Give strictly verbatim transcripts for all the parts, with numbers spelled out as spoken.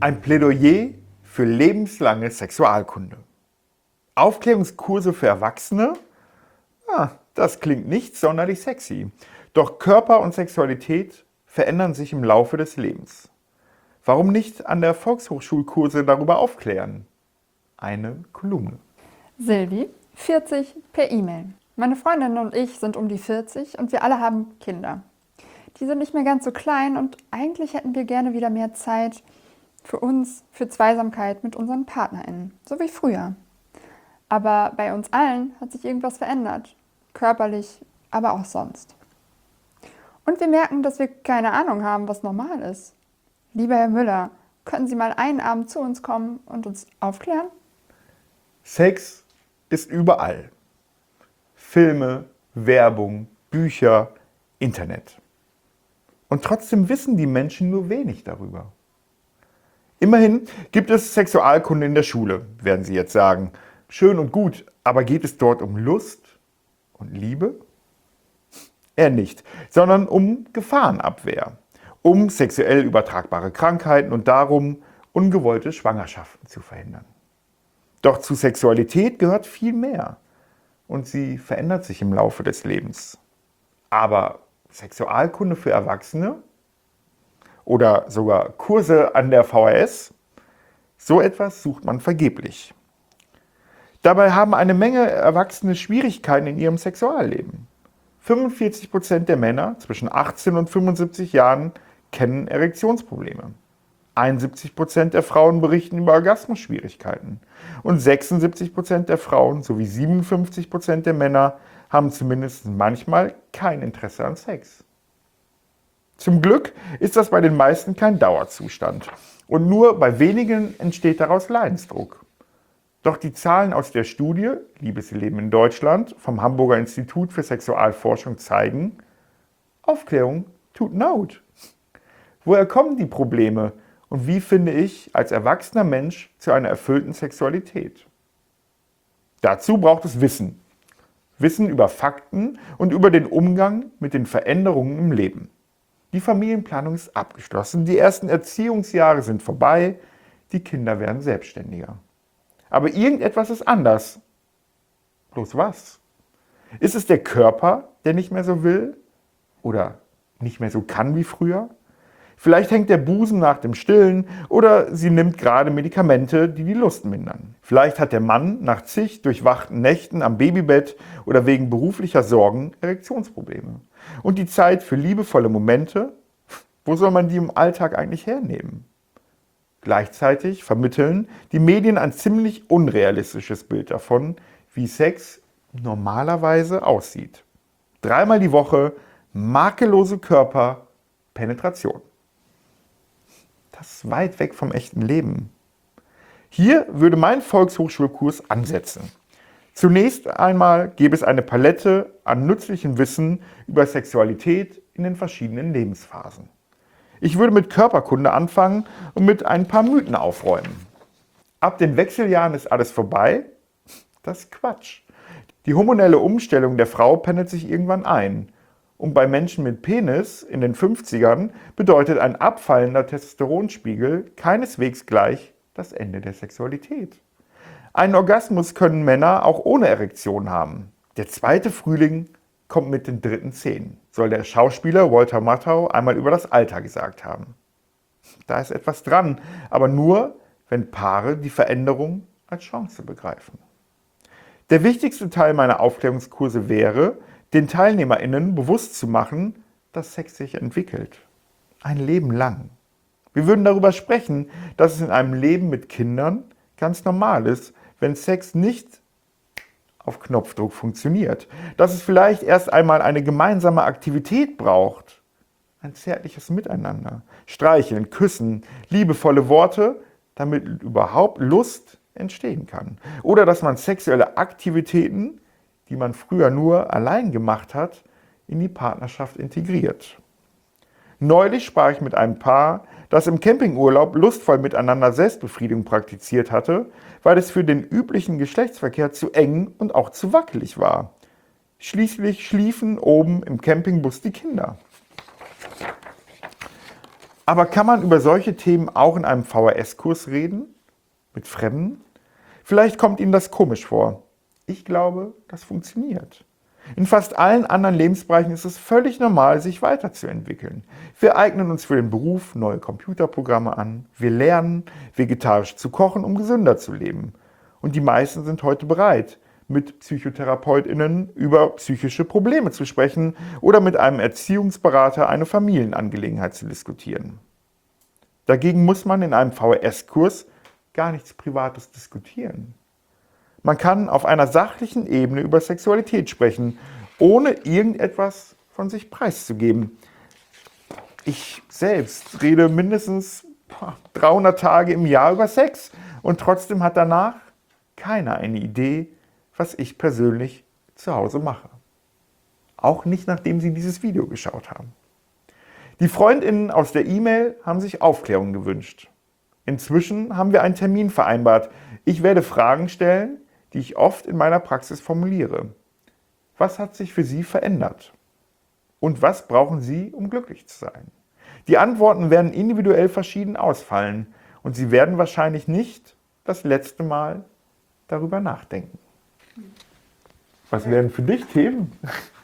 Ein Plädoyer für lebenslange Sexualkunde. Aufklärungskurse für Erwachsene? Ah, das klingt nicht sonderlich sexy. Doch Körper und Sexualität verändern sich im Laufe des Lebens. Warum nicht an der Volkshochschulkurse darüber aufklären? Eine Kolumne. Silvi, vierzig, per E-Mail. Meine Freundin und ich sind um die vierzig und wir alle haben Kinder. Die sind nicht mehr ganz so klein und eigentlich hätten wir gerne wieder mehr Zeit für uns, für Zweisamkeit mit unseren PartnerInnen, so wie früher. Aber bei uns allen hat sich irgendwas verändert, körperlich, aber auch sonst. Und wir merken, dass wir keine Ahnung haben, was normal ist. Lieber Herr Müller, können Sie mal einen Abend zu uns kommen und uns aufklären? Sex ist überall. Filme, Werbung, Bücher, Internet. Und trotzdem wissen die Menschen nur wenig darüber. Immerhin gibt es Sexualkunde in der Schule, werden Sie jetzt sagen. Schön und gut, aber geht es dort um Lust und Liebe? Eher nicht, sondern um Gefahrenabwehr, um sexuell übertragbare Krankheiten und darum, ungewollte Schwangerschaften zu verhindern. Doch zu Sexualität gehört viel mehr und sie verändert sich im Laufe des Lebens. Aber Sexualkunde für Erwachsene oder sogar Kurse an der V H S, so etwas sucht man vergeblich. Dabei haben eine Menge Erwachsene Schwierigkeiten in ihrem Sexualleben. fünfundvierzig Prozent der Männer zwischen achtzehn und fünfundsiebzig Jahren kennen Erektionsprobleme. einundsiebzig Prozent der Frauen berichten über Orgasmusschwierigkeiten. Und sechsundsiebzig Prozent der Frauen sowie siebenundfünfzig Prozent der Männer haben zumindest manchmal kein Interesse an Sex. Zum Glück ist das bei den meisten kein Dauerzustand. Und nur bei wenigen entsteht daraus Leidensdruck. Doch die Zahlen aus der Studie Liebesleben in Deutschland vom Hamburger Institut für Sexualforschung zeigen, Aufklärung tut Not. Woher kommen die Probleme und wie finde ich als erwachsener Mensch zu einer erfüllten Sexualität? Dazu braucht es Wissen. Wissen über Fakten und über den Umgang mit den Veränderungen im Leben. Die Familienplanung ist abgeschlossen, die ersten Erziehungsjahre sind vorbei, die Kinder werden selbstständiger. Aber irgendetwas ist anders. Bloß was? Ist es der Körper, der nicht mehr so will? Oder nicht mehr so kann wie früher? Vielleicht hängt der Busen nach dem Stillen oder sie nimmt gerade Medikamente, die die Lust mindern. Vielleicht hat der Mann nach zig durchwachten Nächten am Babybett oder wegen beruflicher Sorgen Erektionsprobleme. Und die Zeit für liebevolle Momente, wo soll man die im Alltag eigentlich hernehmen? Gleichzeitig vermitteln die Medien ein ziemlich unrealistisches Bild davon, wie Sex normalerweise aussieht. Dreimal die Woche, makellose Körper, Penetration. Das ist weit weg vom echten Leben. Hier würde mein Volkshochschulkurs ansetzen. Zunächst einmal gäbe es eine Palette an nützlichem Wissen über Sexualität in den verschiedenen Lebensphasen. Ich würde mit Körperkunde anfangen und mit ein paar Mythen aufräumen. Ab den Wechseljahren ist alles vorbei? Das ist Quatsch. Die hormonelle Umstellung der Frau pendelt sich irgendwann ein. Und bei Menschen mit Penis in den fünfzigern bedeutet ein abfallender Testosteronspiegel keineswegs gleich das Ende der Sexualität. Einen Orgasmus können Männer auch ohne Erektion haben. Der zweite Frühling kommt mit den dritten Zehen, soll der Schauspieler Walter Matthau einmal über das Alter gesagt haben. Da ist etwas dran, aber nur, wenn Paare die Veränderung als Chance begreifen. Der wichtigste Teil meiner Aufklärungskurse wäre, den TeilnehmerInnen bewusst zu machen, dass Sex sich entwickelt. Ein Leben lang. Wir würden darüber sprechen, dass es in einem Leben mit Kindern ganz normal ist, wenn Sex nicht auf Knopfdruck funktioniert. Dass es vielleicht erst einmal eine gemeinsame Aktivität braucht. Ein zärtliches Miteinander. Streicheln, küssen, liebevolle Worte, damit überhaupt Lust entstehen kann. Oder dass man sexuelle Aktivitäten, die man früher nur allein gemacht hat, in die Partnerschaft integriert. Neulich sprach ich mit einem Paar, das im Campingurlaub lustvoll miteinander Selbstbefriedigung praktiziert hatte, weil es für den üblichen Geschlechtsverkehr zu eng und auch zu wackelig war. Schließlich schliefen oben im Campingbus die Kinder. Aber kann man über solche Themen auch in einem V H S-Kurs reden? Mit Fremden? Vielleicht kommt Ihnen das komisch vor. Ich glaube, das funktioniert. In fast allen anderen Lebensbereichen ist es völlig normal, sich weiterzuentwickeln. Wir eignen uns für den Beruf neue Computerprogramme an. Wir lernen, vegetarisch zu kochen, um gesünder zu leben. Und die meisten sind heute bereit, mit PsychotherapeutInnen über psychische Probleme zu sprechen oder mit einem Erziehungsberater eine Familienangelegenheit zu diskutieren. Dagegen muss man in einem V H S-Kurs gar nichts Privates diskutieren. Man kann auf einer sachlichen Ebene über Sexualität sprechen, ohne irgendetwas von sich preiszugeben. Ich selbst rede mindestens dreihundert Tage im Jahr über Sex und trotzdem hat danach keiner eine Idee, was ich persönlich zu Hause mache. Auch nicht, nachdem sie dieses Video geschaut haben. Die FreundInnen aus der E-Mail haben sich Aufklärung gewünscht. Inzwischen haben wir einen Termin vereinbart. Ich werde Fragen stellen, die ich oft in meiner Praxis formuliere. Was hat sich für Sie verändert? Und was brauchen Sie, um glücklich zu sein? Die Antworten werden individuell verschieden ausfallen und Sie werden wahrscheinlich nicht das letzte Mal darüber nachdenken. Was wären für dich Themen,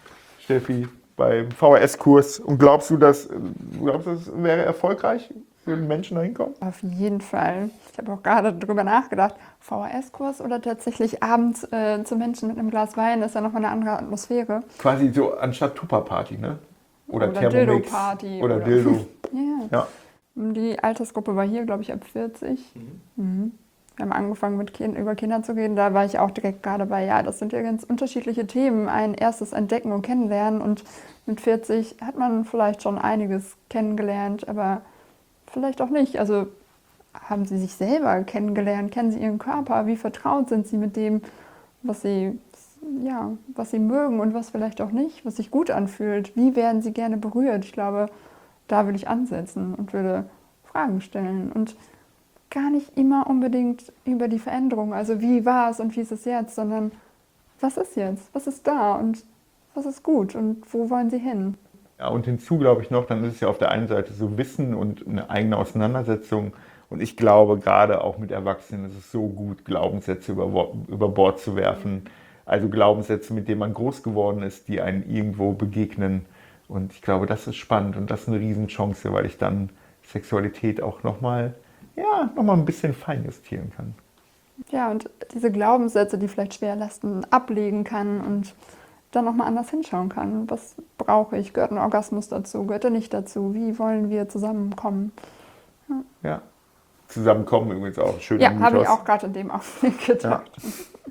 Steffi, beim V H S-Kurs? Und glaubst du, dass, glaubst du, das wäre erfolgreich, für den Menschen dahin kommen? Auf jeden Fall. Ich habe auch gerade darüber nachgedacht, V H S-Kurs oder tatsächlich abends äh, zu Menschen mit einem Glas Wein, ist ja nochmal eine andere Atmosphäre. Quasi so anstatt Tupperparty, ne? Oder, Oder Thermomix. Dildo-Party. Oder, oder Dildo. Ja. Ja. Die Altersgruppe war hier, glaube ich, ab vierzig. Mhm. Mhm. Wir haben angefangen, mit kind, über Kinder zu reden. Da war ich auch direkt gerade bei, ja, das sind ja ganz unterschiedliche Themen. Ein erstes Entdecken und Kennenlernen. Und mit vierzig hat man vielleicht schon einiges kennengelernt, aber vielleicht auch nicht. Also haben Sie sich selber kennengelernt? Kennen Sie Ihren Körper? Wie vertraut sind Sie mit dem, was Sie, ja, was Sie mögen und was vielleicht auch nicht, was sich gut anfühlt? Wie werden Sie gerne berührt? Ich glaube, da würde ich ansetzen und würde Fragen stellen. Und gar nicht immer unbedingt über die Veränderung, also wie war es und wie ist es jetzt, sondern was ist jetzt? Was ist da und was ist gut und wo wollen Sie hin? Ja, und hinzu glaube ich noch, dann ist es ja auf der einen Seite so Wissen und eine eigene Auseinandersetzung. Und ich glaube, gerade auch mit Erwachsenen ist es so gut, Glaubenssätze über, über Bord zu werfen. Also Glaubenssätze, mit denen man groß geworden ist, die einen irgendwo begegnen. Und ich glaube, das ist spannend und das ist eine Riesenchance, weil ich dann Sexualität auch nochmal ja, noch mal ein bisschen feinjustieren kann. Ja, und diese Glaubenssätze, die vielleicht Schwerlasten ablegen kann und dann nochmal anders hinschauen kann. Was brauche ich? Gehört ein Orgasmus dazu? Gehört er nicht dazu? Wie wollen wir zusammenkommen? Ja, ja. Zusammenkommen übrigens auch. Schön. Ja, habe ich auch gerade in dem Augenblick gedacht. Ja.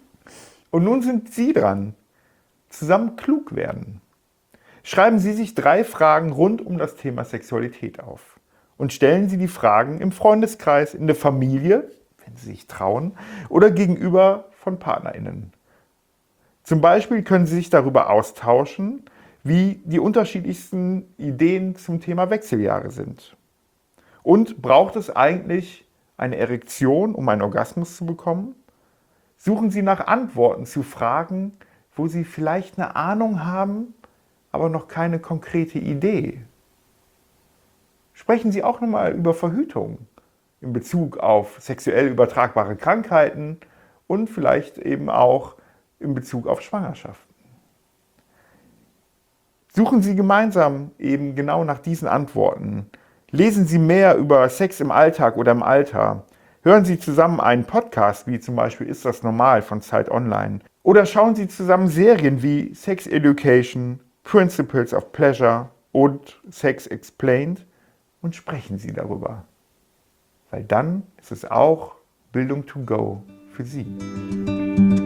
Und nun sind Sie dran. Zusammen klug werden. Schreiben Sie sich drei Fragen rund um das Thema Sexualität auf. Und stellen Sie die Fragen im Freundeskreis, in der Familie, wenn Sie sich trauen, oder gegenüber von PartnerInnen. Zum Beispiel können Sie sich darüber austauschen, wie die unterschiedlichsten Ideen zum Thema Wechseljahre sind. Und braucht es eigentlich eine Erektion, um einen Orgasmus zu bekommen? Suchen Sie nach Antworten zu Fragen, wo Sie vielleicht eine Ahnung haben, aber noch keine konkrete Idee. Sprechen Sie auch nochmal über Verhütung in Bezug auf sexuell übertragbare Krankheiten und vielleicht eben auch in Bezug auf Schwangerschaften. Suchen Sie gemeinsam eben genau nach diesen Antworten. Lesen Sie mehr über Sex im Alltag oder im Alter. Hören Sie zusammen einen Podcast, wie zum Beispiel Ist das normal von Zeit Online. Oder schauen Sie zusammen Serien wie Sex Education, Principles of Pleasure und Sex Explained. Und sprechen Sie darüber. Weil dann ist es auch Bildung to go für Sie.